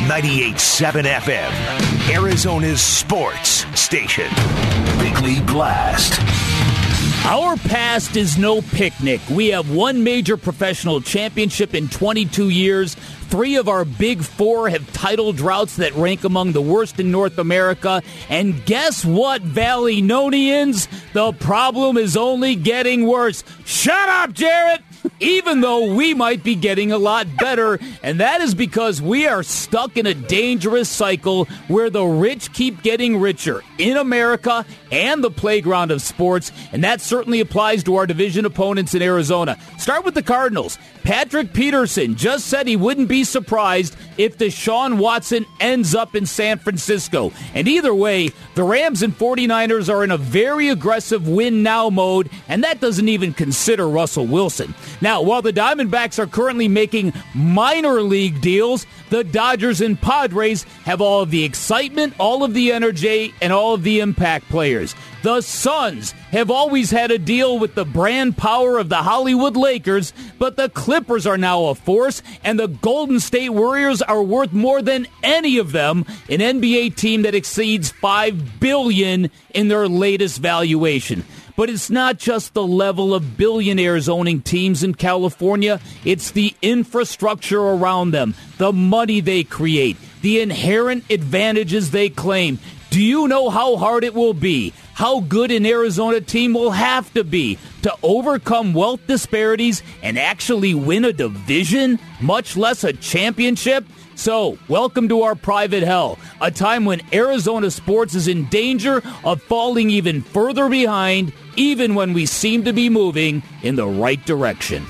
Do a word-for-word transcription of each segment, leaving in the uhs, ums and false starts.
ninety-eight point seven F M, Arizona's sports station. Bickley Blast. Our past is no picnic. We have one major professional championship in twenty-two years. Three of our big four have title droughts that rank among the worst in North America. And guess what, Valleynonians? The problem is only getting worse. Shut up, Jarrett! Even though we might be getting a lot better, and that is because we are stuck in a dangerous cycle where the rich keep getting richer in America and the playground of sports, and that certainly applies to our division opponents in Arizona. Start with the Cardinals. Patrick Peterson just said he wouldn't be surprised if Deshaun Watson ends up in San Francisco. And either way, the Rams and 49ers are in a very aggressive win-now mode, and that doesn't even consider Russell Wilson. Now, while the Diamondbacks are currently making minor league deals, the Dodgers and Padres have all of the excitement, all of the energy, and all of the impact players. The Suns have always had a deal with the brand power of the Hollywood Lakers, but the Clippers are now a force, and the Golden State Warriors are worth more than any of them, an N B A team that exceeds five billion dollars in their latest valuation. But it's not just the level of billionaires owning teams in California. It's the infrastructure around them, the money they create, the inherent advantages they claim. Do you know how hard it will be, how good an Arizona team will have to be to overcome wealth disparities and actually win a division, much less a championship? So, welcome to our private hell, a time when Arizona sports is in danger of falling even further behind, even when we seem to be moving in the right direction.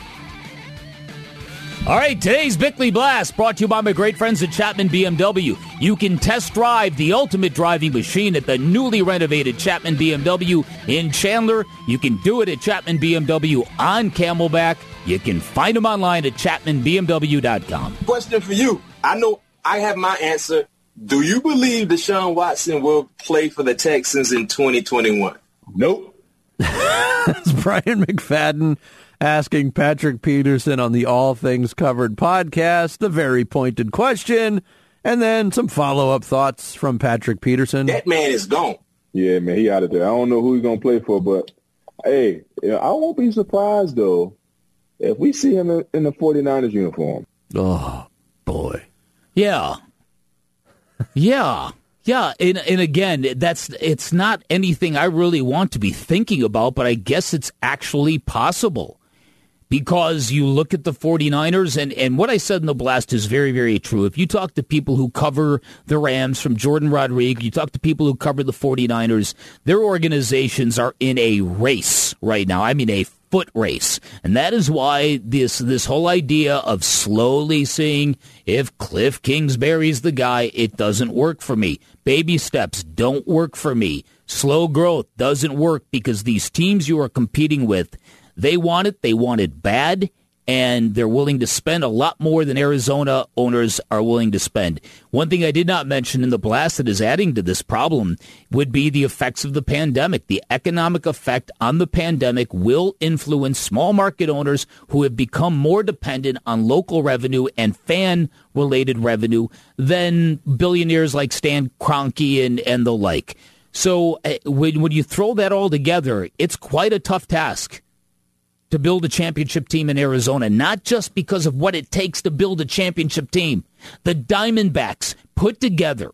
All right, today's Bickley Blast brought to you by my great friends at Chapman B M W. You can test drive the ultimate driving machine at the newly renovated Chapman B M W in Chandler. You can do it at Chapman B M W on Camelback. You can find them online at chapman b m w dot com. Question for you. I know I have my answer. Do you believe Deshaun Watson will play for the Texans in twenty twenty-one? Nope. That's Brian McFadden asking Patrick Peterson on the All Things Covered podcast the very pointed question, and then some follow-up thoughts from Patrick Peterson. That man is gone. Yeah, man, he out of there. I don't know who he's going to play for, but, hey, I won't be surprised, though, if we see him in, in the 49ers uniform. Oh, boy. Yeah. Yeah. Yeah, and, and again, that's it's not anything I really want to be thinking about, but I guess it's actually possible. Because you look at the 49ers, and, and what I said in the blast is very, very true. If you talk to people who cover the Rams, from Jordan Rodriguez, you talk to people who cover the 49ers, their organizations are in a race right now. I mean, a foot race. And that is why this this whole idea of slowly seeing if Cliff Kingsbury's the guy, it doesn't work for me. Baby steps don't work for me. Slow growth doesn't work because these teams you are competing with, they want it, they want it bad, and they're willing to spend a lot more than Arizona owners are willing to spend. One thing I did not mention in the blast that is adding to this problem would be the effects of the pandemic. The economic effect on the pandemic will influence small market owners who have become more dependent on local revenue and fan-related revenue than billionaires like Stan Kroenke and, and the like. So uh, when, when you throw that all together, it's quite a tough task to build a championship team in Arizona, not just because of what it takes to build a championship team. The Diamondbacks put together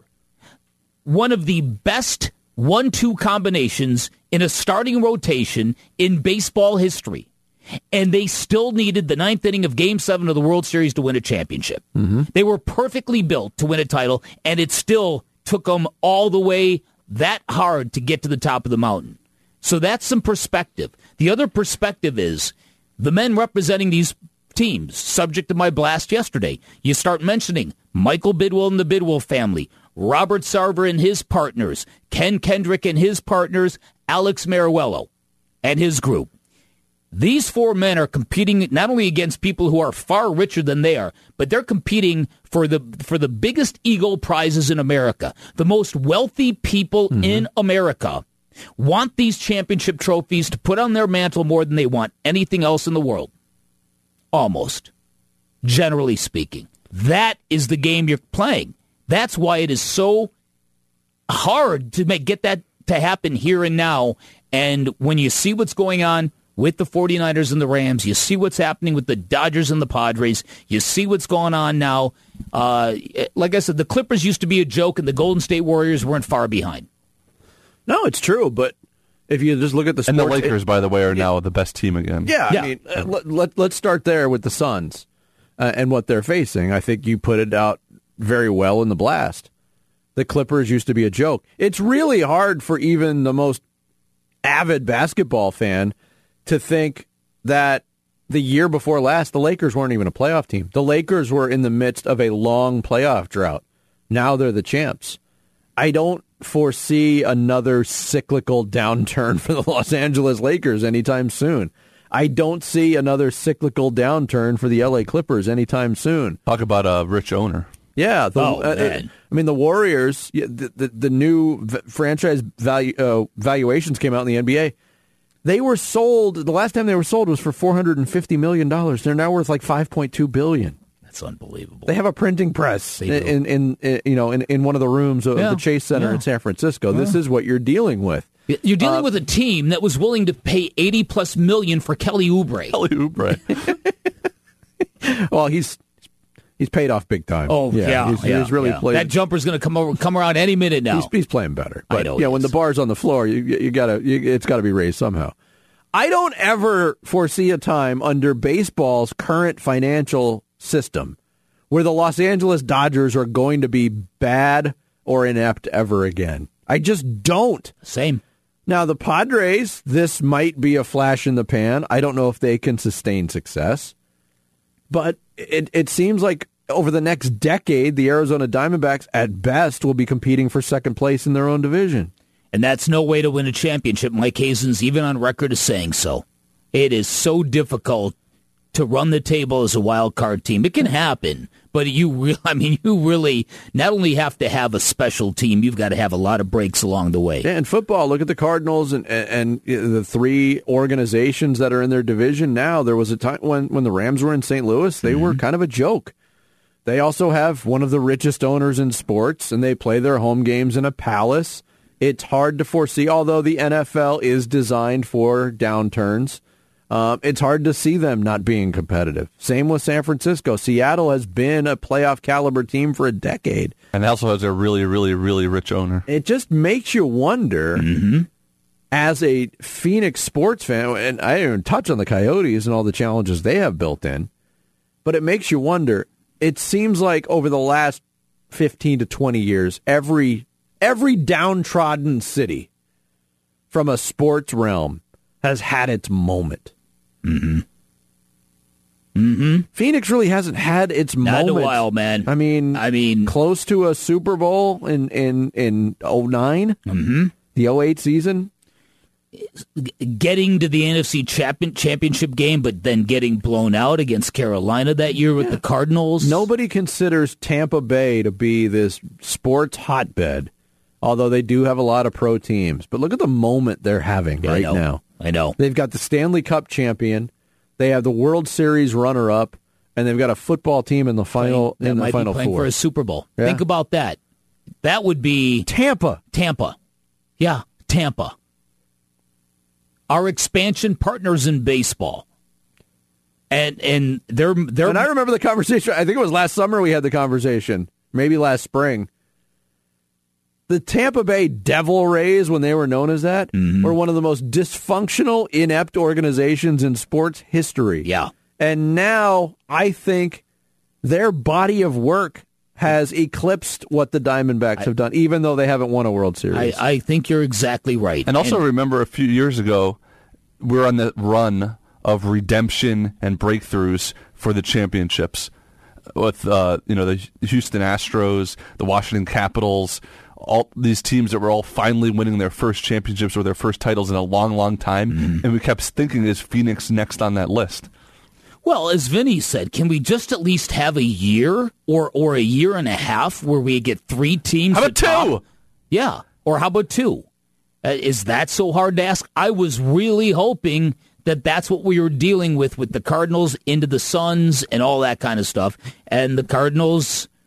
one of the best one two combinations in a starting rotation in baseball history, and they still needed the ninth inning of Game seven of the World Series to win a championship. Mm-hmm. They were perfectly built to win a title, and it still took them all the way that hard to get to the top of the mountain. So that's some perspective. The other perspective is the men representing these teams, subject to my blast yesterday. You start mentioning Michael Bidwell and the Bidwell family, Robert Sarver and his partners, Ken Kendrick and his partners, Alex Mariuello and his group. These four men are competing not only against people who are far richer than they are, but they're competing for the for the biggest ego prizes in America. The most wealthy people mm-hmm. in America want these championship trophies to put on their mantle more than they want anything else in the world. Almost. Generally speaking. That is the game you're playing. That's why it is so hard to make get that to happen here and now. And when you see what's going on with the 49ers and the Rams, you see what's happening with the Dodgers and the Padres, you see what's going on now. Uh, like I said, the Clippers used to be a joke, and the Golden State Warriors weren't far behind. No, it's true, but if you just look at the sports, and the Lakers, it, by the way, are yeah. now the best team again. Yeah, yeah. I mean, uh, let, let, let's start there with the Suns uh, and what they're facing. I think you put it out very well in the blast. The Clippers used to be a joke. It's really hard for even the most avid basketball fan to think that the year before last, the Lakers weren't even a playoff team. The Lakers were in the midst of a long playoff drought. Now they're the champs. I don't foresee another cyclical downturn for the Los Angeles Lakers anytime soon. I don't see another cyclical downturn for the L A Clippers anytime soon. Talk about a rich owner. Yeah, the, oh, uh, man. I mean the Warriors. The the, the new v- franchise value uh, valuations came out in the N B A. They were sold. The last time they were sold was for four hundred and fifty million dollars. They're now worth like five point two billion dollars. That's unbelievable. They have a printing press in, in, in, in you know in, in one of the rooms of yeah. the Chase Center yeah. in San Francisco. Yeah. This is what you're dealing with. You're dealing uh, with a team that was willing to pay eighty plus million for Kelly Oubre. Kelly Oubre. Well, he's he's paid off big time. Oh yeah, yeah, he's, yeah he's really yeah. played. That jumper's going to come over, come around any minute now. He's, he's playing better. But, I know. Yeah, he when is. the bar's on the floor, you you gotta you, it's got to be raised somehow. I don't ever foresee a time under baseball's current financial system where the Los Angeles Dodgers are going to be bad or inept ever again. I just don't. Same. Now, the Padres, this might be a flash in the pan. I don't know if they can sustain success. But it, it seems like over the next decade, the Arizona Diamondbacks, at best, will be competing for second place in their own division. And that's no way to win a championship. Mike Hazen's even on record as saying so. It is so difficult to run the table as a wild card team. It can happen, but you re- I mean, you really not only have to have a special team, you've got to have a lot of breaks along the way. Yeah, in football, look at the Cardinals and, and, and the three organizations that are in their division now. There was a time when, when the Rams were in Saint Louis, they mm-hmm. were kind of a joke. They also have one of the richest owners in sports, and they play their home games in a palace. It's hard to foresee, although the N F L is designed for downturns. Um, it's hard to see them not being competitive. Same with San Francisco. Seattle has been a playoff caliber team for a decade. And also has a really, really, really rich owner. It just makes you wonder, mm-hmm. as a Phoenix sports fan, and I didn't even touch on the Coyotes and all the challenges they have built in, but it makes you wonder. It seems like over the last fifteen to twenty years, every every downtrodden city from a sports realm has had its moment. Mm-hmm. Mm-hmm. Phoenix really hasn't had its Not moment. in a while, man. I mean, I mean, close to a Super Bowl in in in oh nine, mm-hmm. the oh eight season. Getting to the N F C champion, championship game, but then getting blown out against Carolina that year with yeah. the Cardinals. Nobody considers Tampa Bay to be this sports hotbed, although they do have a lot of pro teams. But look at the moment they're having yeah, right I now. I know. They've got the Stanley Cup champion, they have the World Series runner-up, and they've got a football team in the final That in the might final be playing four for a Super Bowl. Yeah. Think about that. That would be Tampa. Tampa. Yeah, Tampa. Our expansion partners in baseball. And and they're they're And I remember the conversation. I think it was last summer we had the conversation. Maybe last spring. The Tampa Bay Devil Rays, when they were known as that, mm-hmm. were one of the most dysfunctional, inept organizations in sports history. Yeah. And now I think their body of work has eclipsed what the Diamondbacks I, have done, even though they haven't won a World Series. I, I think you're exactly right. And also and, remember a few years ago, we were on the run of redemption and breakthroughs for the championships with uh, you know the Houston Astros, the Washington Capitals, all these teams that were all finally winning their first championships or their first titles in a long, long time. Mm-hmm. And we kept thinking, is Phoenix next on that list? Well, as Vinny said, can we just at least have a year or or a year and a half where we get three teams? How about two? Top? Yeah, or how about two? Uh, is that so hard to ask? I was really hoping that that's what we were dealing with with the Cardinals into the Suns and all that kind of stuff. And the Cardinals,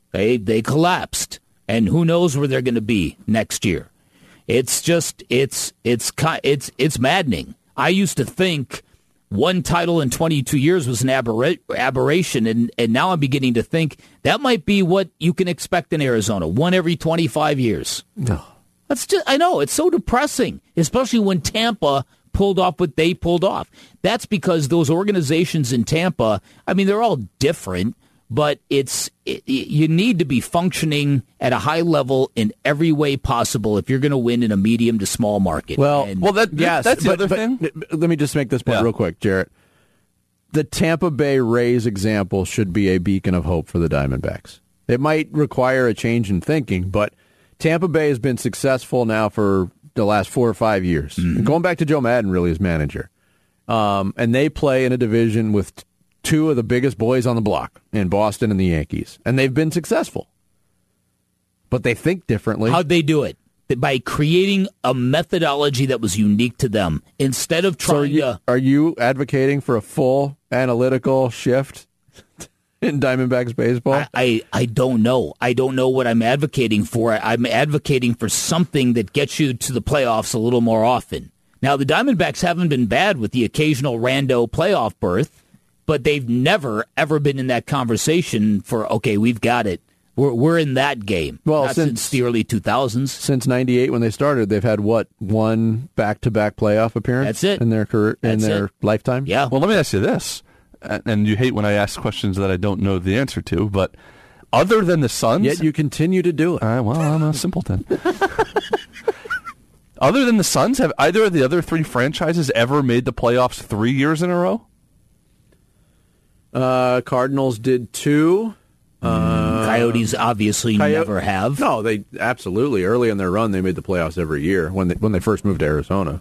They they collapsed, and who knows where they're going to be next year. It's just it's it's it's it's maddening. I used to think one title in twenty-two years was an aberra- aberration, and, and now I'm beginning to think that might be what you can expect in Arizona, one every twenty-five years. No. That's just, I know, it's so depressing, especially when Tampa pulled off what they pulled off. That's because those organizations in Tampa, I mean, they're all different, but it's it, you need to be functioning at a high level in every way possible if you're going to win in a medium to small market. Well, and, Well, that yes, that's the but, other but, thing. Let me just make this point Yeah. real quick, Jarrett. The Tampa Bay Rays example should be a beacon of hope for the Diamondbacks. It might require a change in thinking, but Tampa Bay has been successful now for the last four or five years. Mm-hmm. Going back to Joe Madden, really, as manager. Um, and they play in a division with t- two of the biggest boys on the block in Boston and the Yankees. And they've been successful. But they think differently. how'd they do it? By creating a methodology that was unique to them. Instead of So are trying you, to... are you advocating for a full analytical shift in Diamondbacks baseball? I, I, I don't know. I don't know what I'm advocating for. I'm advocating for something that gets you to the playoffs a little more often. Now, the Diamondbacks haven't been bad with the occasional rando playoff berth, but they've never, ever been in that conversation for, okay, we've got it. We're we're in that game. Well, Not since- since the early two thousands. Since ninety-eight, when they started, they've had what, one back-to-back playoff appearance? That's it. in their career, in That's their it. lifetime. Yeah. Well, let me ask you this, and and you hate when I ask questions that I don't know the answer to, but other than the Suns, Yet you continue to do it. Uh, well, I'm a simpleton. Other than the Suns, have either of the other three franchises ever made the playoffs three years in a row? Uh, Cardinals did two. Uh, Coyotes obviously Coyo- never have. No, they absolutely early in their run they made the playoffs every year when they when they first moved to Arizona.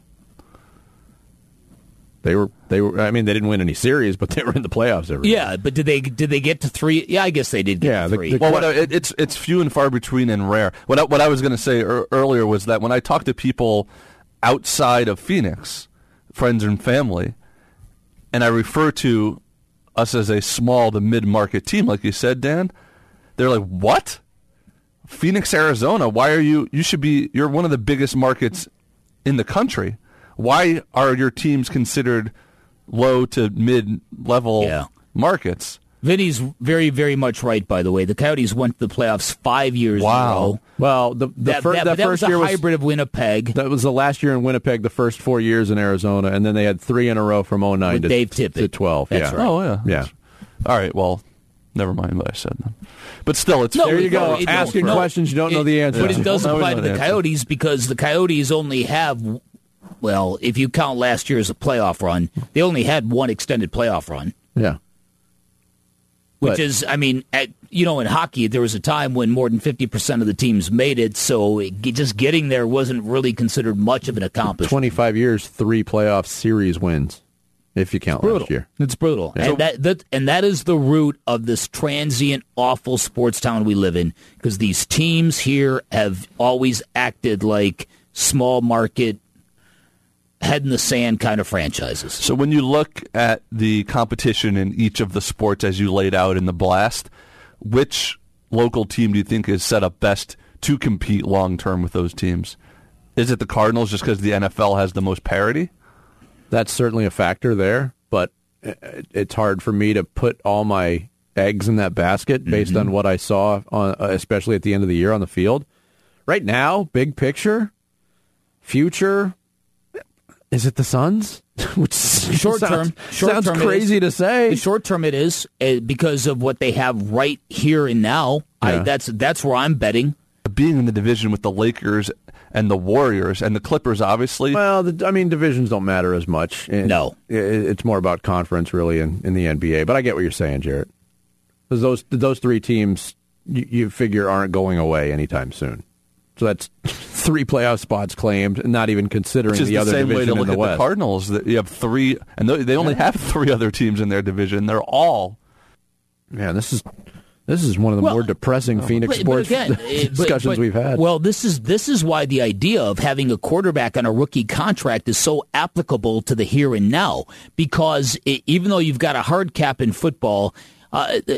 They were they were. I mean, they didn't win any series, but they were in the playoffs every year. Yeah, but did they did they get to three? Yeah, I guess they did get Yeah, to the- three. the- Well, what I, it, it's it's few and far between and rare. What I, what I was going to say er, earlier was that when I talk to people outside of Phoenix, friends and family, and I refer to us as a small to mid-market team, like you said, Dan, they're like, "What? Phoenix, Arizona? Why are you? You should be. You're one of the biggest markets in the country. Why are your teams considered low to mid-level Yeah. markets?" Vinny's very, very much right, by the way. The Coyotes went to the playoffs five years Wow. in a row. Well, the the, That, fir- that, that but that first was a year was hybrid of Winnipeg that was the last year in Winnipeg. The first four years in Arizona, and then they had three in a row from oh nine with to, Dave Tippett. to twelve. That's yeah. right. Oh, yeah. Yeah. All right, well, never mind what I said then. But still, it's No, There you it- go. no, it- Asking no, questions you don't know the answer But to. it does Well, now we apply know to the the answer. Coyotes because the Coyotes only have, well, if you count last year as a playoff run, they only had one extended playoff run. Yeah. Which But- is, I mean, at, you know, in hockey, there was a time when more than fifty percent of the teams made it, so it, just getting there wasn't really considered much of an accomplishment. twenty-five years, three playoff series wins, if you count brutal. last year. It's brutal, Yeah. and that, that and that is the root of this transient, awful sports town we live in. Because these teams here have always acted like small market, head in the sand kind of franchises. So when you look at the competition in each of the sports as you laid out in the blast, which local team do you think is set up best to compete long term with those teams? Is it the Cardinals just because the N F L has the most parity? That's certainly a factor there, but it- it's hard for me to put all my eggs in that basket based Mm-hmm. on what I saw, on, uh, especially at the end of the year on the field. Right now, big picture, future, is it the Suns? Which Short sounds, term, short sounds term it crazy is. to say. The short term it is uh, because of what they have right here and now. I, Yeah. that's that's where I'm betting. Being in the division with the Lakers and the Warriors and the Clippers, obviously. Well, the, I mean, divisions don't matter as much. It- No. it, it's more about conference, really, in, in the N B A. But I get what you're saying, Jarrett. Because those those three teams, you, you figure, aren't going away anytime soon. So that's three playoff spots claimed, not even considering Which is the, the other same way division to look in the at West. the Cardinals. That you have three, and they they only have three other teams in their division. They're all Man, this is this is one of the Well, more depressing Phoenix But- but sports again, it- but- discussions but- we've had. Well, this is this is why the idea of having a quarterback on a rookie contract is so applicable to the here and now. Because it, even though you've got a hard cap in football, uh, it,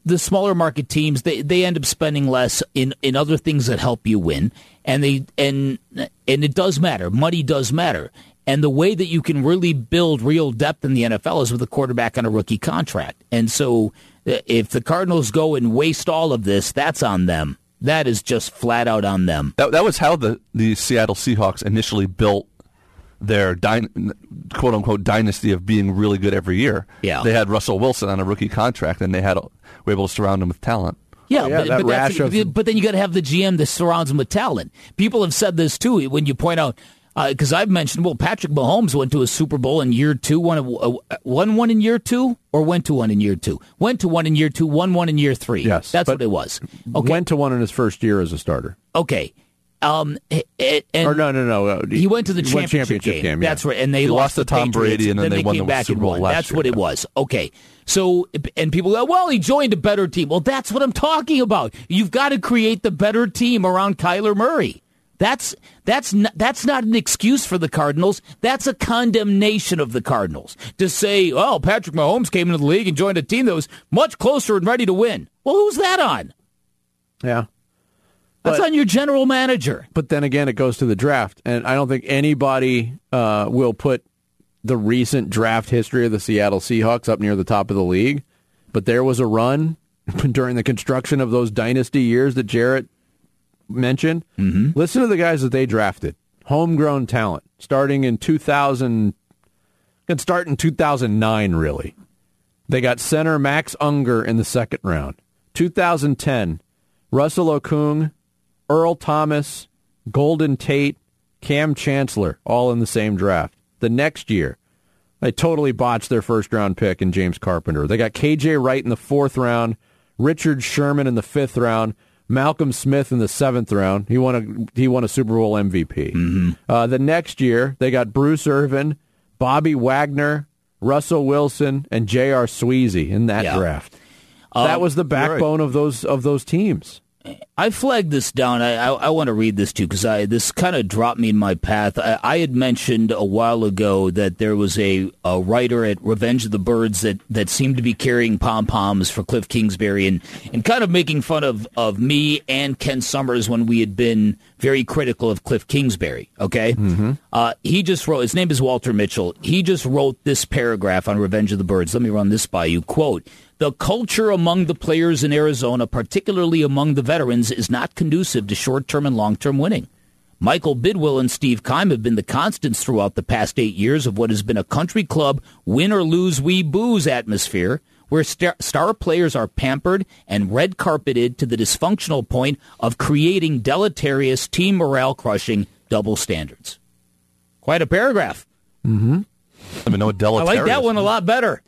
the smaller market teams, they, they end up spending less in, in other things that help you win, and they and and it does matter. Money does matter, and the way that you can really build real depth in the N F L is with a quarterback on a rookie contract. And so, if the Cardinals go and waste all of this, that's on them. That is just flat out on them. That that was how the the Seattle Seahawks initially built their dy- quote unquote dynasty of being really good every year. Yeah. They had Russell Wilson on a rookie contract, and they had were able to surround him with talent. Yeah, oh, yeah but, that but, rash that's, of... but then you got to have the G M that surrounds him with talent. People have said this too when you point out, because uh, I've mentioned, well, Patrick Mahomes went to a Super Bowl in year two, won, a, uh, won one in year two, or went to one in year two? Went to one in year two, won one in year three. Yes. That's what it was. Okay. Went to one in his first year as a starter. Okay. Um, it, and or no, no, no. Uh, he went to the he championship, championship game. game yeah. That's right, and they he lost, lost to the Tom Patriots, Brady, and then, then they, they won came the back Super and Bowl won. last That's year. what it was. Okay, so and people go, well, he joined a better team. Well, that's what I'm talking about. You've got to create the better team around Kyler Murray. That's that's not, that's not an excuse for the Cardinals. That's a condemnation of the Cardinals to say, oh, Patrick Mahomes came into the league and joined a team that was much closer and ready to win. Well, who's that on? Yeah. That's But, on your general manager. but then again, it goes to the draft, and I don't think anybody uh, will put the recent draft history of the Seattle Seahawks up near the top of the league. But there was a run during the construction of those dynasty years that Jarrett mentioned. Mm-hmm. Listen to the guys that they drafted. Homegrown talent, starting in two thousand, can start in two thousand nine, really. They got center Max Unger in the second round. two thousand ten, Russell Okung, Earl Thomas, Golden Tate, Cam Chancellor, all in the same draft. The next year, they totally botched their first-round pick in James Carpenter. They got K J Wright in the fourth round, Richard Sherman in the fifth round, Malcolm Smith in the seventh round. He won a he won a Super Bowl M V P. Mm-hmm. Uh, the next year, they got Bruce Irvin, Bobby Wagner, Russell Wilson, and J R. Sweezy in that Yeah. draft. Um, that was the backbone right. of those of those teams. I flagged this down. I I, I want to read this too because I this kind of dropped me in my path. I, I had mentioned a while ago that there was a, a writer at Revenge of the Birds that, that seemed to be carrying pom poms for Cliff Kingsbury and, and kind of making fun of, of me and Ken Summers when we had been very critical of Cliff Kingsbury. Okay, mm-hmm. uh, he just wrote. His name is Walter Mitchell. He just wrote this paragraph on Revenge of the Birds. Let me run this by you. Quote. The culture among the players in Arizona, particularly among the veterans, is not conducive to short-term and long-term winning. Michael Bidwill and Steve Keim have been the constants throughout the past eight years of what has been a country club win-or-lose-we-booze atmosphere where star, star players are pampered and red-carpeted to the dysfunctional point of creating deleterious, team morale-crushing double standards. Quite a paragraph. Mm-hmm. I mean, no deleterious. I like that one a lot better.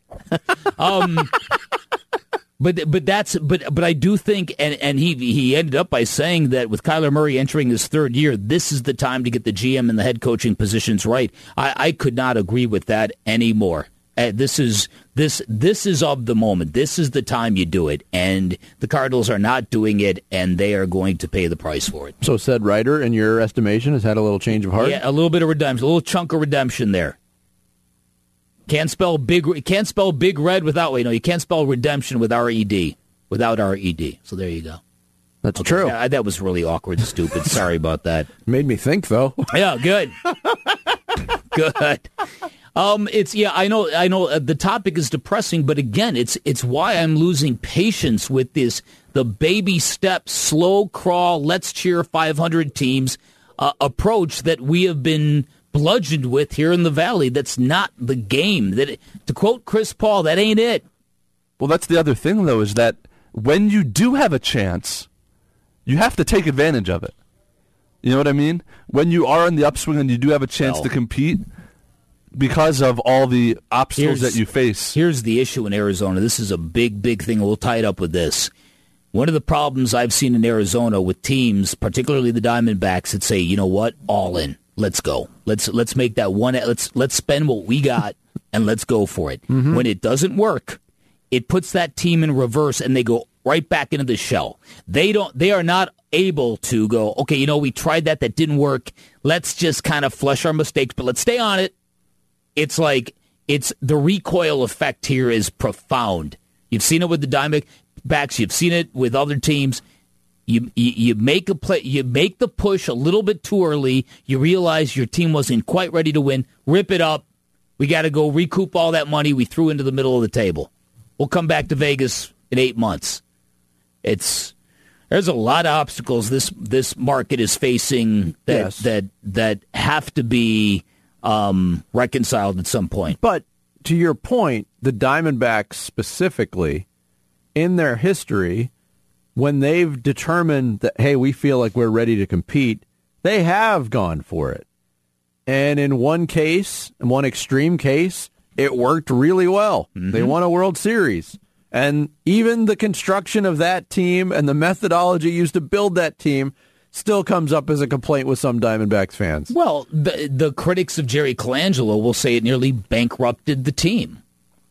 um, but but that's but but I do think, and, and he he ended up by saying that with Kyler Murray entering his third year, this is the time to get the G M and the head coaching positions right. I, I could not agree with that anymore. Uh, this is this this is of the moment. This is the time you do it, and the Cardinals are not doing it, and they are going to pay the price for it. So said writer, in your estimation, has had a little change of heart? Yeah, a little bit of redemption, a little chunk of redemption there. Can't spell big. Can't spell big red without. Wait, no, you can't spell redemption with R E D. Without R E D. So there you go. That's okay, true. That, that was really awkward and stupid. Sorry about that. Made me think, though. Yeah, good. Good. Um, it's yeah. I know. I know. Uh, the topic is depressing, but again, it's it's why I'm losing patience with this. The baby step, slow crawl, let's cheer five hundred teams uh, approach that we have been bludgeoned with here in the Valley. That's not the game. That to quote Chris Paul, that ain't it. Well, that's the other thing, though, is that when you do have a chance, you have to take advantage of it. You know what I mean? When you are in the upswing and you do have a chance well, to compete because of all the obstacles that you face. Here's the issue in Arizona. This is a big, big thing. We'll tie it up with this. One of the problems I've seen in Arizona with teams, particularly the Diamondbacks, that say, you know what, all in. Let's go. Let's let's make that one. Let's let's spend what we got and let's go for it. Mm-hmm. When it doesn't work, it puts that team in reverse and they go right back into the shell. They don't. They are not able to go, okay, you know, we tried that. That didn't work. Let's just kind of flush our mistakes, but let's stay on it. It's like it's the recoil effect here is profound. You've seen it with the Diamondbacks. Diamondbacks. You've seen it with other teams. You, you you make a play, you make the push a little bit too early. You realize your team wasn't quite ready to win. Rip it up. We got to go recoup all that money we threw into the middle of the table. We'll come back to Vegas in eight months. It's there's a lot of obstacles this this market is facing that Yes. that that have to be um, reconciled at some point. But to your point, the Diamondbacks specifically, in their history, when they've determined that, hey, we feel like we're ready to compete, they have gone for it. And in one case, in one extreme case, it worked really well. Mm-hmm. They won a World Series. And even the construction of that team and the methodology used to build that team still comes up as a complaint with some Diamondbacks fans. Well, the, the critics of Jerry Colangelo will say it nearly bankrupted the team.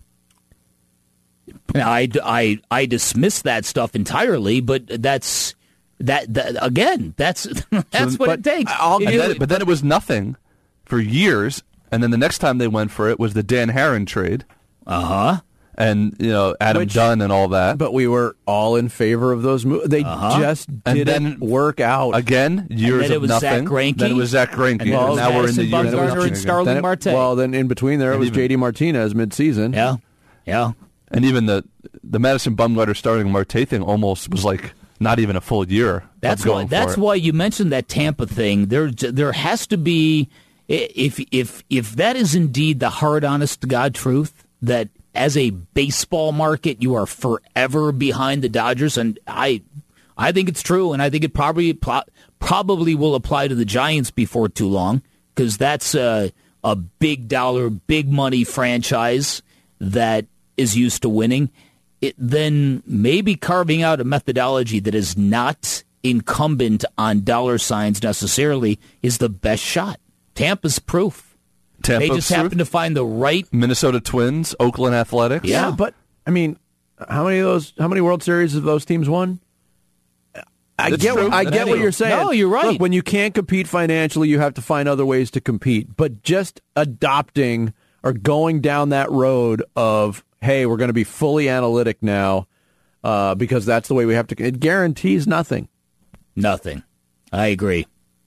Now, I, I, I dismiss that stuff entirely, but that's that, that again. That's that's So, what but it takes. I'll- And It then, is- but then it was nothing for years, and then the next time they went for it was the Dan Herron trade, uh-huh. and you know Adam Which- Dunn and all that. But we were all in favor of those moves. They Uh-huh. just And didn't then- work out. Again, years then it of was Zach nothing. Greinke. Then it was Zach Greinke. And then And it was now we're in Madison the years of Bumgarner nothing and again. Starling Then it- Marte. Well, then in between there, it And was even- J D Martinez mid-season. Yeah, yeah. And even the the Madison Bumgarner starting Marte thing almost was like not even a full year. That's of going why. That's for it. why you mentioned that Tampa thing. There, there has to be, if if if that is indeed the hard, honest to God truth, that as a baseball market you are forever behind the Dodgers, and I, I think it's true, and I think it probably probably will apply to the Giants before too long, because that's a a big dollar, big money franchise that is used to winning. It, then maybe carving out a methodology that is not incumbent on dollar signs necessarily is the best shot. Tampa's proof. Tampa They just proof? happen to find the right. Minnesota Twins, Oakland Athletics. Yeah. Yeah, but I mean, how many of those? How many World Series have those teams won? I That's get. true. I That's get what true. you're saying. No, you're right. Look, when you can't compete financially, you have to find other ways to compete. But just adopting or going down that road of, hey, we're going to be fully analytic now uh, because that's the way we have to. It guarantees nothing. Nothing. I agree.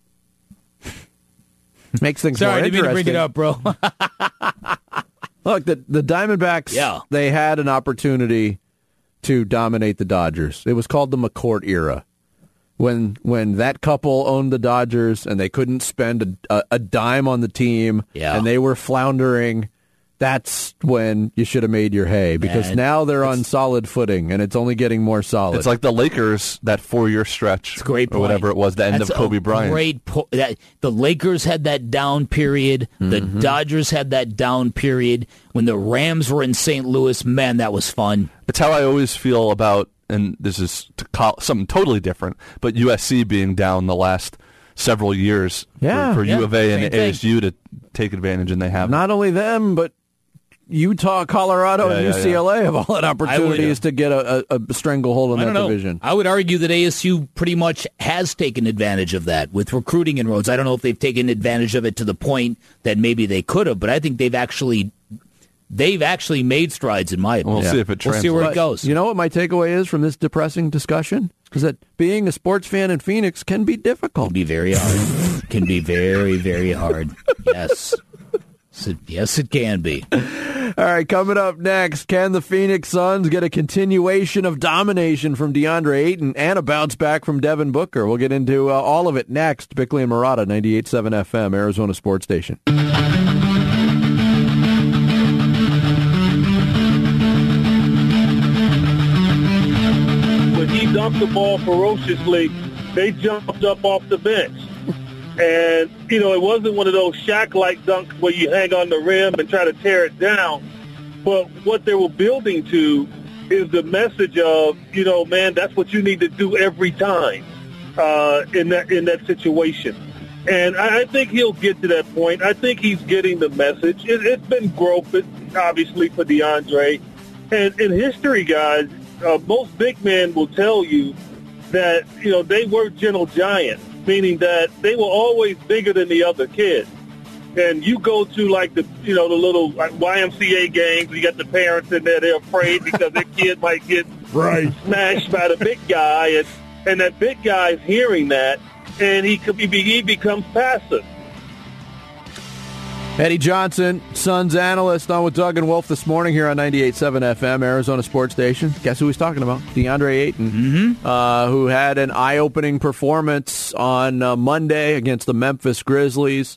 Makes things Sorry, I more didn't mean to bring interesting. it up, bro. Look, the the Diamondbacks, Yeah. they had an opportunity to dominate the Dodgers. It was called the McCourt era. When when that couple owned the Dodgers and they couldn't spend a, a, a dime on the team Yeah. and they were floundering, that's when you should have made your hay because Yeah, now they're on solid footing and it's only getting more solid. It's like the Lakers, that four-year stretch, It's a great or point. whatever it was, the end That's of Kobe a Bryant. Great po- that the Lakers had that down period. The Mm-hmm. Dodgers had that down period. When the Rams were in Saint Louis, man, that was fun. It's how I always feel about, and this is to call, something totally different, but U S C being down the last several years Yeah, for, for yeah, U of A and same thing. A S U to take advantage, and they have. not only them, but Utah, Colorado, Yeah, and yeah, U C L A have all had opportunities to get a, a, a stranglehold on I that don't know. division. I would argue that A S U pretty much has taken advantage of that with recruiting inroads. I don't know if they've taken advantage of it to the point that maybe they could have, but I think they've actually they've actually made strides in my opinion. We'll see if it We'll see where it translates. goes. You know what my takeaway is from this depressing discussion? Is that being a sports fan in Phoenix can be difficult. Can be very hard. Can be very, very hard. Yes. So, yes, it can be. All right, coming up next, can the Phoenix Suns get a continuation of domination from DeAndre Ayton and a bounce back from Devin Booker? We'll get into uh, all of it next. Bickley and Murata, ninety-eight point seven F M, Arizona Sports Station. When he dunked the ball ferociously, they jumped up off the bench. And, you know, it wasn't one of those Shaq-like dunks where you hang on the rim and try to tear it down. But what they were building to is the message of, you know, man, that's what you need to do every time uh, in that in that situation. And I, I think he'll get to that point. I think he's getting the message. It, it's been growth, obviously, for DeAndre. And in history, guys, uh, most big men will tell you that, you know, they were gentle giants, meaning that they were always bigger than the other kids. And you go to, like, the, you know, the little like Y M C A games, you got the parents in there, they're afraid because their kid might get right. smashed by the big guy, and, and that big guy's hearing that, and he could be, he becomes passive. Eddie Johnson, Suns analyst, on with Doug and Wolf this morning here on ninety-eight point seven F M, Arizona Sports Station. Guess who he's talking about? DeAndre Ayton, mm-hmm. uh, who had an eye-opening performance on uh, Monday against the Memphis Grizzlies.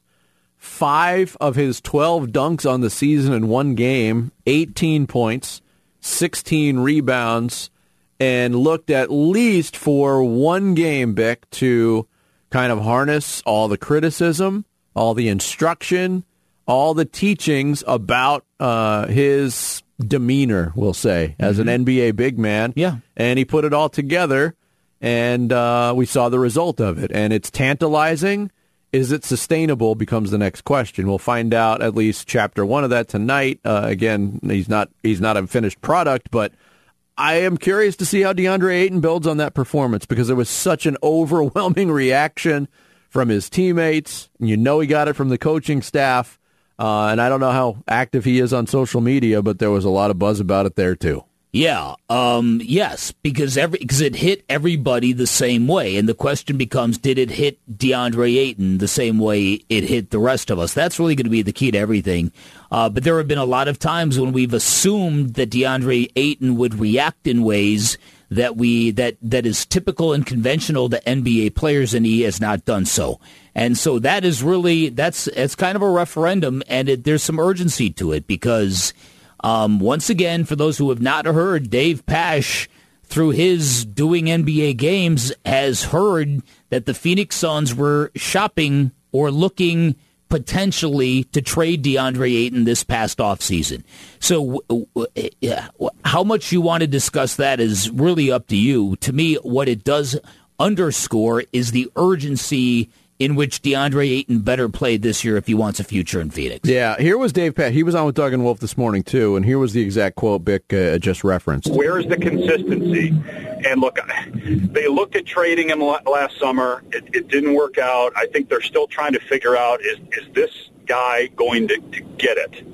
Five of his twelve dunks on the season in one game, eighteen points, sixteen rebounds, and looked at least for one game, Bick, to kind of harness all the criticism, all the instruction, all the teachings about uh, his demeanor, we'll say, as an N B A big man. Yeah. And he put it all together, and uh, we saw the result of it. And it's tantalizing. Is it sustainable becomes the next question. We'll find out at least chapter one of that tonight. Uh, again, he's not he's not a finished product, but I am curious to see how DeAndre Ayton builds on that performance, because there was such an overwhelming reaction from his teammates. You know he got it from the coaching staff. Uh, and I don't know how active he is on social media, but there was a lot of buzz about it there, too. Yeah, um, yes, because every because it hit everybody the same way. And the question becomes, did it hit DeAndre Ayton the same way it hit the rest of us? That's really going to be the key to everything. Uh, but there have been a lot of times when we've assumed that DeAndre Ayton would react in ways that we that that is typical and conventional to N B A players, and he has not done so. And so that is really, that's it's kind of a referendum, and it, there's some urgency to it, because um, once again, for those who have not heard, Dave Pasch, through his doing N B A games, has heard that the Phoenix Suns were shopping or looking potentially to trade DeAndre Ayton this past offseason. So uh, how much you want to discuss that is really up to you. To me, what it does underscore is the urgency in which DeAndre Ayton better play this year if he wants a future in Phoenix. Yeah, here was Dave Pasch. He was on with Doug and Wolf this morning, too, and here was the exact quote Bick uh, just referenced. Where is the consistency? And look, they looked at trading him last summer. It, it didn't work out. I think they're still trying to figure out, is, is this guy going to, to get it?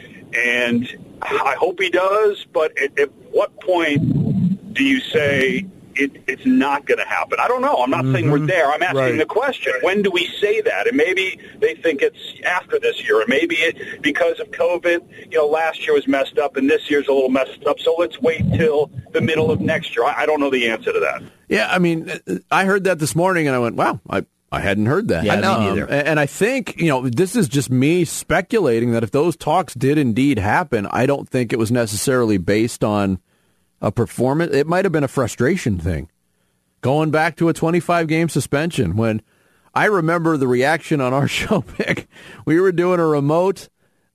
And I hope he does, but at, at what point do you say, It, it's not going to happen? I don't know. I'm not mm-hmm. saying we're there. I'm asking right. the question. When do we say that? And maybe they think it's after this year, or maybe it, because of COVID, you know, last year was messed up and this year's a little messed up, so let's wait till the middle of next year. I, I don't know the answer to that. Yeah, I mean, I heard that this morning, and I went, wow, I, I hadn't heard that. Yeah, um, me neither. And I think, you know, this is just me speculating that if those talks did indeed happen, I don't think it was necessarily based on a performance. It might have been a frustration thing. Going back to a twenty-five game suspension, when I remember the reaction on our show, Pick, we were doing a remote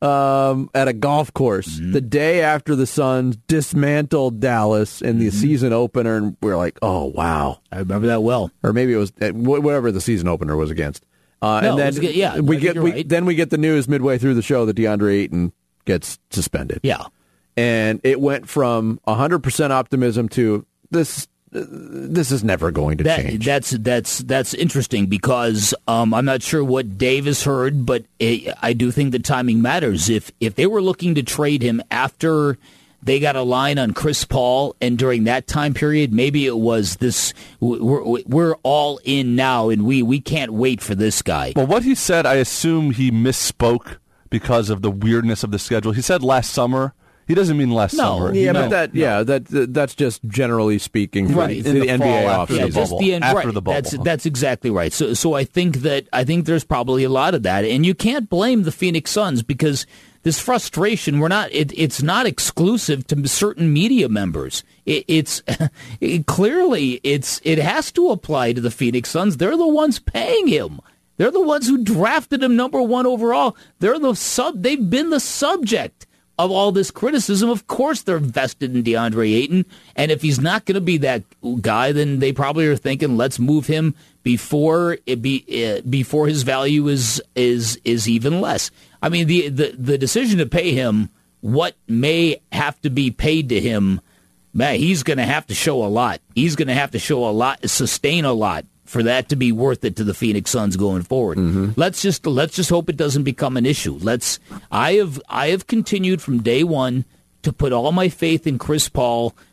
um, at a golf course mm-hmm. the day after the Suns dismantled Dallas in the mm-hmm. season opener, and we were like, oh, wow. I remember that well. Or maybe it was whatever the season opener was against. Uh, no, and then was, yeah, we get we, right. then we get the news midway through the show that DeAndre Ayton gets suspended. Yeah. And it went from one hundred percent optimism to this this is never going to that, change. That's that's that's interesting, because um, I'm not sure what Dave has heard, but it, I do think the timing matters. If if they were looking to trade him after they got a line on Chris Paul, and during that time period, maybe it was this, we're, we're all in now, and we, we can't wait for this guy. Well, what he said, I assume he misspoke because of the weirdness of the schedule. He said last summer. He doesn't mean last no, summer. Yeah, no, but that, no. yeah, that that's just generally speaking for right. the, In the, the N B A fall after offseason. Yeah, the just bubble. the end, after right. the bubble. That's that's exactly right. So so I think that I think there's probably a lot of that, and you can't blame the Phoenix Suns, because this frustration, we're not it, it's not exclusive to certain media members. It, it's it, clearly it's it has to apply to the Phoenix Suns. They're the ones paying him. They're the ones who drafted him number one overall. They're the sub. They've been the subject of all this criticism. Of course they're vested in DeAndre Ayton, and if he's not going to be that guy, then they probably are thinking, let's move him before it be uh, before his value is is is even less. I mean, the, the the decision to pay him what may have to be paid to him, man, he's going to have to show a lot. He's going to have to show a lot, sustain a lot, for that to be worth it to the Phoenix Suns going forward. Mm-hmm. Let's just let's just hope it doesn't become an issue. Let's I have I have continued from day one to put all my faith in Chris Paul,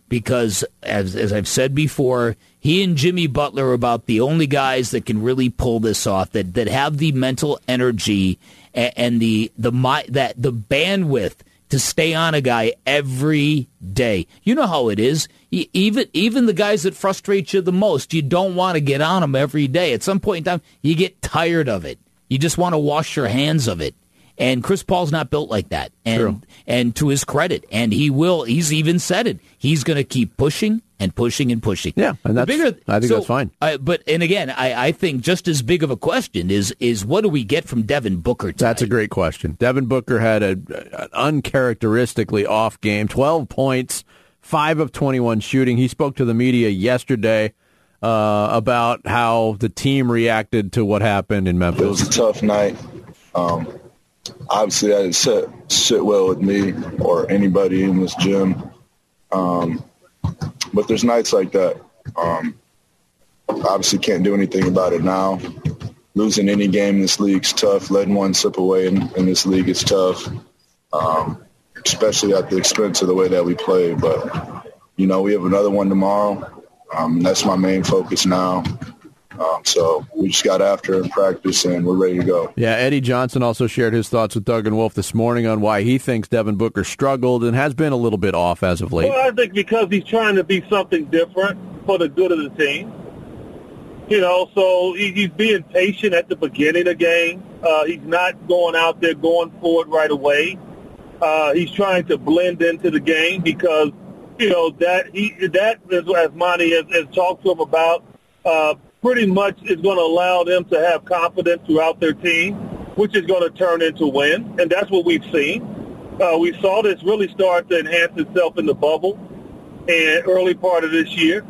because, as as I've said before, he and Jimmy Butler are about the only guys that can really pull this off, that, that have the mental energy and, and the the that the bandwidth to stay on a guy every day. You know how it is. Even even the guys that frustrate you the most, you don't want to get on them every day. At some point in time, you get tired of it. You just want to wash your hands of it. And Chris Paul's not built like that. And True. and to his credit, and he will, he's even said it, he's going to keep pushing and pushing and pushing. Yeah, and that's, bigger, I think so, that's fine. Uh, but, and again, I, I think just as big of a question is is what do we get from Devin Booker tonight? That's a great question. Devin Booker had a, an uncharacteristically off game, twelve points, five of twenty-one shooting. He spoke to the media yesterday uh, about how the team reacted to what happened in Memphis. It was a tough night. Um, obviously, that didn't sit, sit well with me or anybody in this gym. Um, but there's nights like that. Um, obviously, can't do anything about it now. Losing any game in this league is tough. Letting one slip away in, in this league is tough, um, especially at the expense of the way that we play. But, you know, we have another one tomorrow. Um, that's my main focus now. Um, so we just got after it in practice, and we're ready to go. Yeah, Eddie Johnson also shared his thoughts with Doug and Wolf this morning on why he thinks Devin Booker struggled and has been a little bit off as of late. Well, I think because he's trying to be something different for the good of the team. You know, so he, he's being patient at the beginning of the game. Uh, he's not going out there going for it right away. Uh, he's trying to blend into the game because, you know, that he that is, as Monty has, has talked to him about, uh, pretty much is going to allow them to have confidence throughout their team, which is going to turn into win, and that's what we've seen. Uh, we saw this really start to enhance itself in the bubble and early part of this year.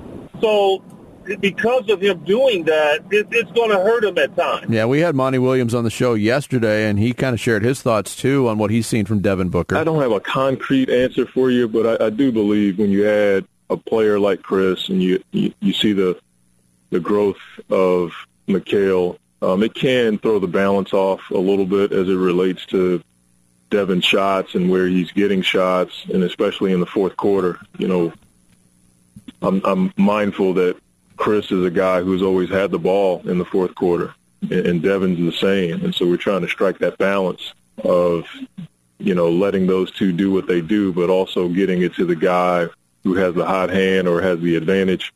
So because of him doing that, it, it's going to hurt him at times. Yeah, we had Monty Williams on the show yesterday, and he kind of shared his thoughts, too, on what he's seen from Devin Booker. I don't have a concrete answer for you, but I, I do believe when you add a player like Chris and you, you, you see the the growth of Mikal, um, it can throw the balance off a little bit as it relates to Devin's shots and where he's getting shots, and especially in the fourth quarter. You know, I'm, I'm mindful that Chris is a guy who's always had the ball in the fourth quarter, and, and Devin's the same. And so we're trying to strike that balance of, you know, letting those two do what they do, but also getting it to the guy who has the hot hand or has the advantage.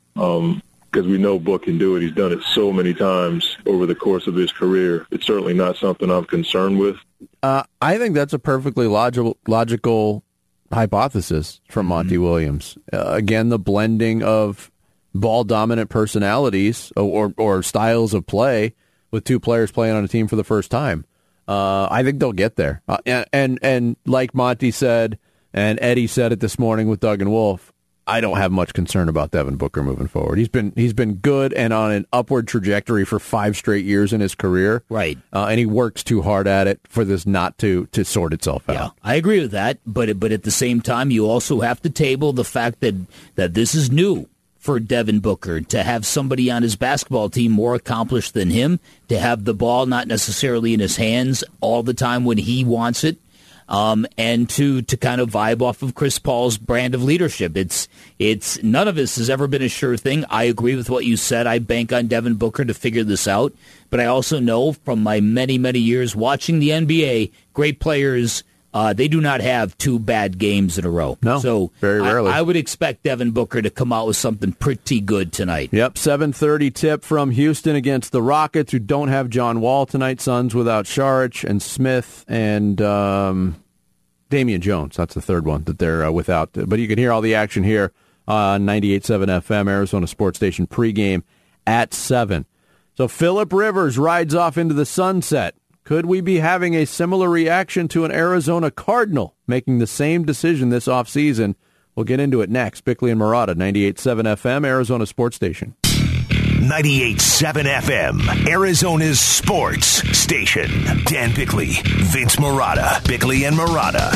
Um, because we know Book can do it. He's done it so many times over the course of his career. It's certainly not something I'm concerned with. Uh, I think that's a perfectly logical logical hypothesis from Monty mm-hmm. Williams. Uh, again, the blending of ball-dominant personalities or, or, or styles of play with two players playing on a team for the first time. Uh, I think they'll get there. Uh, and, and, and like Monty said, and Eddie said it this morning with Doug and Wolf, I don't have much concern about Devin Booker moving forward. He's been he's been good and on an upward trajectory for five straight years in his career. Right. Uh, and he works too hard at it for this not to, to sort itself out. Yeah, I agree with that. But but at the same time, you also have to table the fact that, that this is new for Devin Booker, to have somebody on his basketball team more accomplished than him, to have the ball not necessarily in his hands all the time when he wants it. Um, and to, to kind of vibe off of Chris Paul's brand of leadership. It's it's none of this has ever been a sure thing. I agree with what you said. I bank on Devin Booker to figure this out. But I also know from my many, many years watching the N B A, great players, uh, they do not have two bad games in a row. No, so very rarely. I, I would expect Devin Booker to come out with something pretty good tonight. Yep, seven thirty tip from Houston against the Rockets, who don't have John Wall tonight. Suns without Saric and Smith and um, Damian Jones. That's the third one that they're uh, without. But you can hear all the action here on ninety-eight point seven F M, Arizona Sports Station pregame at seven. So Phillip Rivers rides off into the sunset. Could we be having a similar reaction to an Arizona Cardinal making the same decision this offseason? We'll get into it next. Bickley and Murata, ninety-eight point seven F M, Arizona Sports Station. ninety-eight point seven F M, Arizona's sports station. Dan Bickley, Vince Murata, Bickley and Murata.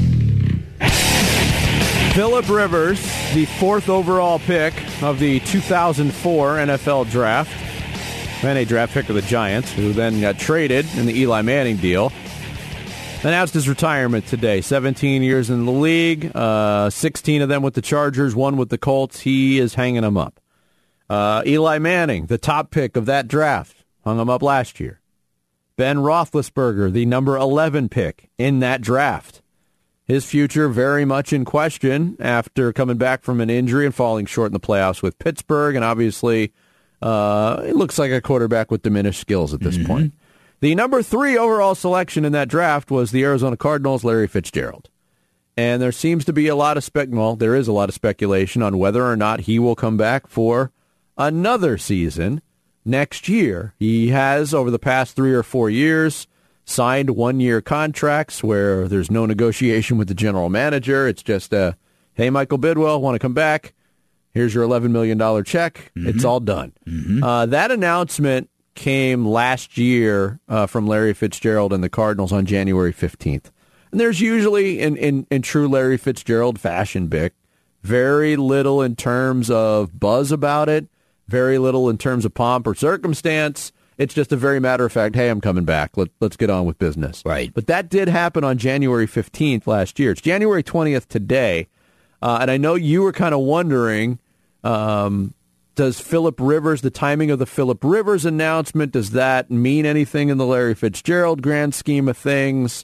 Phillip Rivers, the fourth overall pick of the two thousand four N F L Draft, and a draft pick of the Giants, who then got traded in the Eli Manning deal. announced his retirement today. seventeen years in the league, uh, sixteen of them with the Chargers, one with the Colts. He is hanging them up. Uh, Eli Manning, the top pick of that draft, hung him up last year. Ben Roethlisberger, the number eleven pick in that draft. His future very much in question after coming back from an injury and falling short in the playoffs with Pittsburgh. And obviously, uh, it looks like a quarterback with diminished skills at this mm-hmm. point. The number three overall selection in that draft was the Arizona Cardinals' Larry Fitzgerald. And there seems to be a lot of spec. Well, there is a lot of speculation on whether or not he will come back for another season next year. He has, over the past three or four years, signed one-year contracts where there's no negotiation with the general manager. It's just a, hey, Michael Bidwell, want to come back? Here's your eleven million dollars check. Mm-hmm. It's all done. Mm-hmm. Uh, that announcement came last year uh, from Larry Fitzgerald and the Cardinals on January fifteenth. And there's usually, in, in, in true Larry Fitzgerald fashion, Bick, very little in terms of buzz about it, very little in terms of pomp or circumstance. It's just a very matter-of-fact, hey, I'm coming back. Let, let's get on with business. Right. But that did happen on January fifteenth last year. It's January twentieth today. Uh, and I know you were kind of wondering, um, does Phillip Rivers, the timing of the Phillip Rivers announcement, does that mean anything in the Larry Fitzgerald grand scheme of things?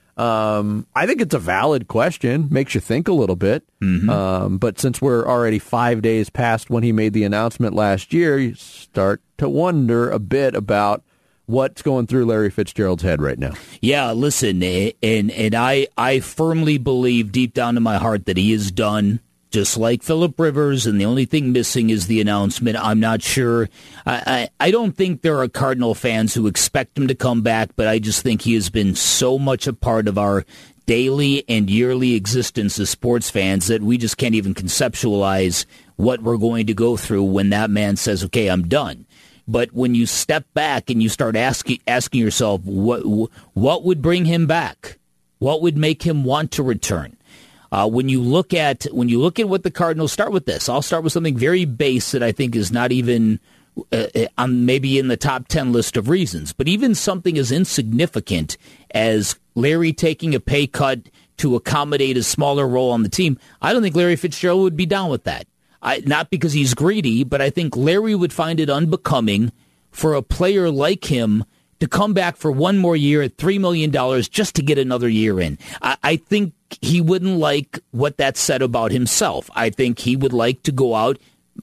Um, I think it's a valid question. Makes you think a little bit. Mm-hmm. Um, but since we're already five days past when he made the announcement last year, you start to wonder a bit about what's going through Larry Fitzgerald's head right now. Yeah, listen, and and I, I firmly believe deep down in my heart that he is done, just like Phillip Rivers, and the only thing missing is the announcement. I'm not sure. I, I, I don't think there are Cardinal fans who expect him to come back, but I just think he has been so much a part of our daily and yearly existence as sports fans that we just can't even conceptualize what we're going to go through when that man says, okay, I'm done. But when you step back and you start asking asking yourself, what what would bring him back? What would make him want to return? Uh, when you look at when you look at what the Cardinals, start with this. I'll start with something very base that I think is not even uh, um, maybe in the top ten list of reasons, but even something as insignificant as Larry taking a pay cut to accommodate a smaller role on the team. I don't think Larry Fitzgerald would be down with that. I, not because he's greedy, but I think Larry would find it unbecoming for a player like him to come back for one more year at three million dollars just to get another year in. I, I think he wouldn't like what that said about himself. I think he would like to go out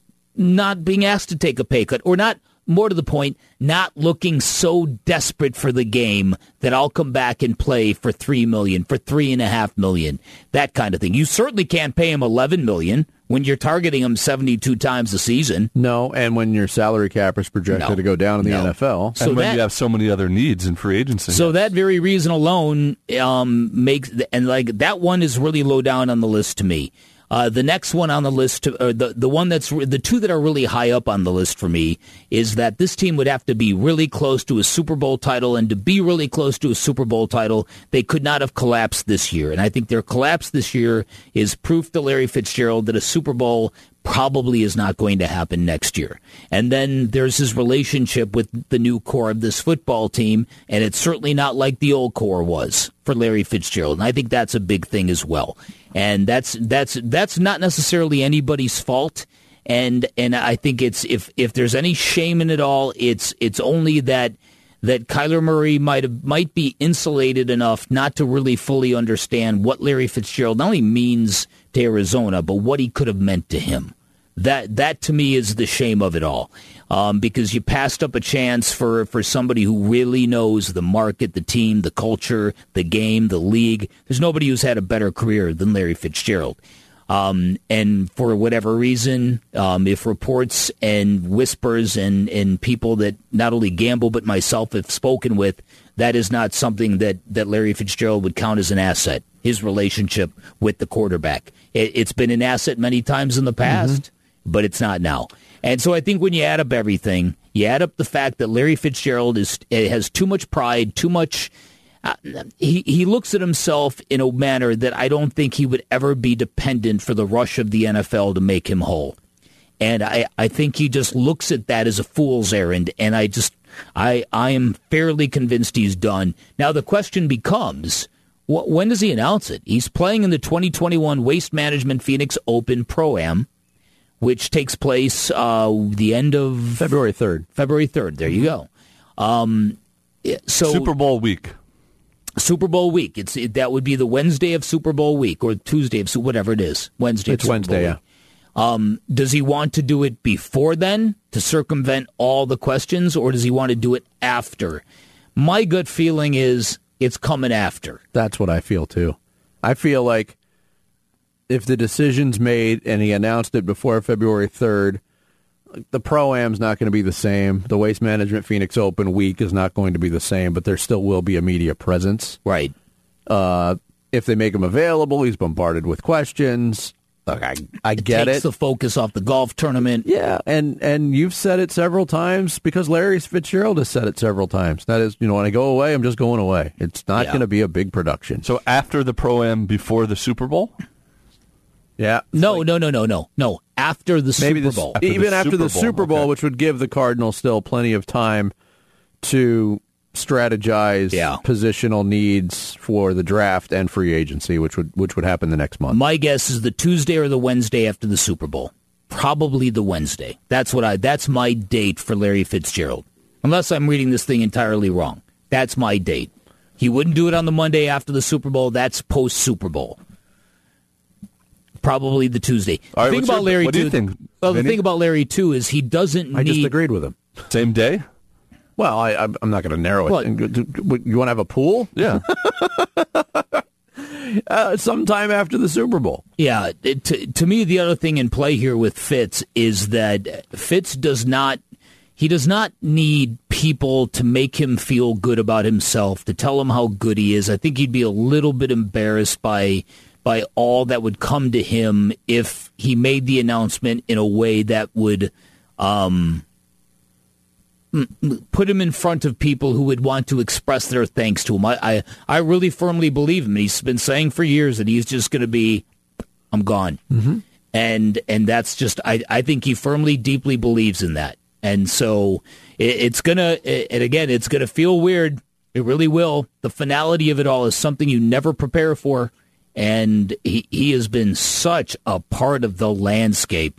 not being asked to take a pay cut, or not, more to the point, not looking so desperate for the game that I'll come back and play for three million dollars, for three and a half million dollars, that kind of thing. You certainly can't pay him eleven million dollars when you're targeting him seventy-two times a season. No, and when your salary cap is projected no. to go down in the no. N F L. So and when that, you have so many other needs in free agency. So that very reason alone um, makes, and like that one is really low down on the list to me. Uh, the next one on the list, or the the one that's the two that are really high up on the list for me, is that this team would have to be really close to a Super Bowl title, and to be really close to a Super Bowl title, they could not have collapsed this year. And I think their collapse this year is proof to Larry Fitzgerald that a Super Bowl probably is not going to happen next year. And then there's his relationship with the new core of this football team, and it's certainly not like the old core was for Larry Fitzgerald. And I think that's a big thing as well. And that's that's that's not necessarily anybody's fault. And and I think it's if if there's any shame in it all, it's it's only that that Kyler Murray might have might be insulated enough not to really fully understand what Larry Fitzgerald not only means to Arizona, but what he could have meant to him. That that to me is the shame of it all, um, because you passed up a chance for, for somebody who really knows the market, the team, the culture, the game, the league. There's nobody who's had a better career than Larry Fitzgerald. Um, and for whatever reason, um, if reports and whispers and, and people that not only gamble but myself have spoken with, that is not something that, that Larry Fitzgerald would count as an asset, his relationship with the quarterback. It, it's been an asset many times in the past. Mm-hmm. But it's not now. And so I think when you add up everything, you add up the fact that Larry Fitzgerald is has too much pride, too much. Uh, he, he looks at himself in a manner that I don't think he would ever be dependent for the rush of the N F L to make him whole. And I, I think he just looks at that as a fool's errand. And I just, I, I am fairly convinced he's done. Now the question becomes, Wh- when does he announce it? He's playing in the twenty twenty-one Waste Management Phoenix Open Pro-Am, which takes place uh, the end of... February third. February third. There you go. Um, so Super Bowl week. Super Bowl week. It's it, that would be the Wednesday of Super Bowl week, or Tuesday of whatever it is. Wednesday. It's of Super Wednesday, Bowl yeah. week. Um, does he want to do it before then to circumvent all the questions, or does he want to do it after? My gut feeling is it's coming after. That's what I feel, too. I feel like if the decision's made and he announced it before February third, the Pro-Am's not going to be the same. The Waste Management Phoenix Open week is not going to be the same, but there still will be a media presence. Right. Uh, if they make him available, he's bombarded with questions. Look, I, I it get takes it. the focus off the golf tournament. Yeah, and, and you've said it several times because Larry Fitzgerald has said it several times. That is, you know, when I go away, I'm just going away. It's not Yeah. going to be a big production. So after the Pro-Am, before the Super Bowl? Yeah. No, no, no, no, no, no. After the Maybe Super the- Bowl. After even the after Super the Bowl, Super Bowl, okay. which would give the Cardinals still plenty of time to strategize Yeah. positional needs for the draft and free agency, which would which would happen the next month. My guess is the Tuesday or the Wednesday after the Super Bowl. Probably the Wednesday. That's what I. That's my date for Larry Fitzgerald. Unless I'm reading this thing entirely wrong. That's my date. He wouldn't do it on the Monday after the Super Bowl. That's post Super Bowl. Probably the Tuesday. All right, the thing what's about your- Larry what do too. you think, Well, the Vinny? thing about Larry too is he doesn't I need. just agreed with him. Same day? Well, I, I'm I'm not going to narrow it. What? And go- do- You want to have a pool? Yeah. Uh, sometime after the Super Bowl. Yeah, it, to, to me, the other thing in play here with Fitz is that Fitz does not, he does not need people to make him feel good about himself, to tell him how good he is. I think he'd be a little bit embarrassed by by all that would come to him if he made the announcement in a way that would um, put him in front of people who would want to express their thanks to him. I, I, I really firmly believe him. He's been saying for years that he's just going to be, I'm gone. Mm-hmm. And and that's just, I, I think he firmly, deeply believes in that. And so it, it's going to, and again, it's going to feel weird. It really will. The finality of it all is something you never prepare for. And he, he has been such a part of the landscape.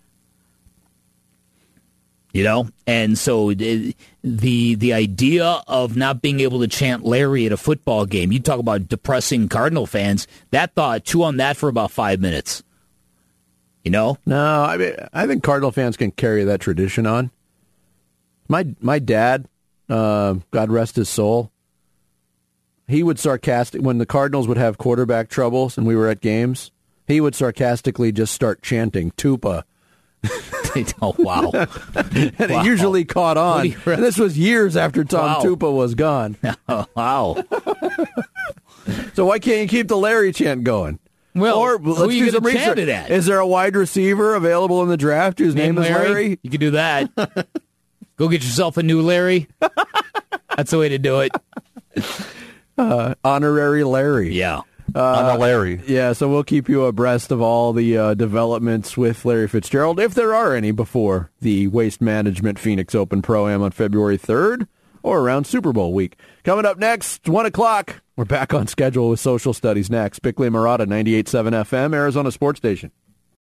You know, and so the, the the idea of not being able to chant Larry at a football game, you talk about depressing Cardinal fans, that thought, chew on that for about five minutes. You know? No, I mean, I think Cardinal fans can carry that tradition on. My my dad, uh, God rest his soul, he would sarcastic when the Cardinals would have quarterback troubles and we were at games, he would sarcastically just start chanting Tupa. Oh, wow. and Wow. it usually caught on. What do you- And this was years after Tom Wow. Tupa was gone. Oh, wow. So why can't you keep the Larry chant going? Well, or who let's are you do some gonna chant research. it at? Is there a wide receiver available in the draft whose name, is Larry? You can do that. Go get yourself a new Larry. That's the way to do it. Uh, honorary Larry. Yeah. On a Larry. Yeah, so we'll keep you abreast of all the uh, developments with Larry Fitzgerald, if there are any, before the Waste Management Phoenix Open Pro-Am on February third or around Super Bowl week. Coming up next, one o'clock, we're back on schedule with Social Studies next. Bickley and Marotta, ninety-eight point seven F M, Arizona Sports Station.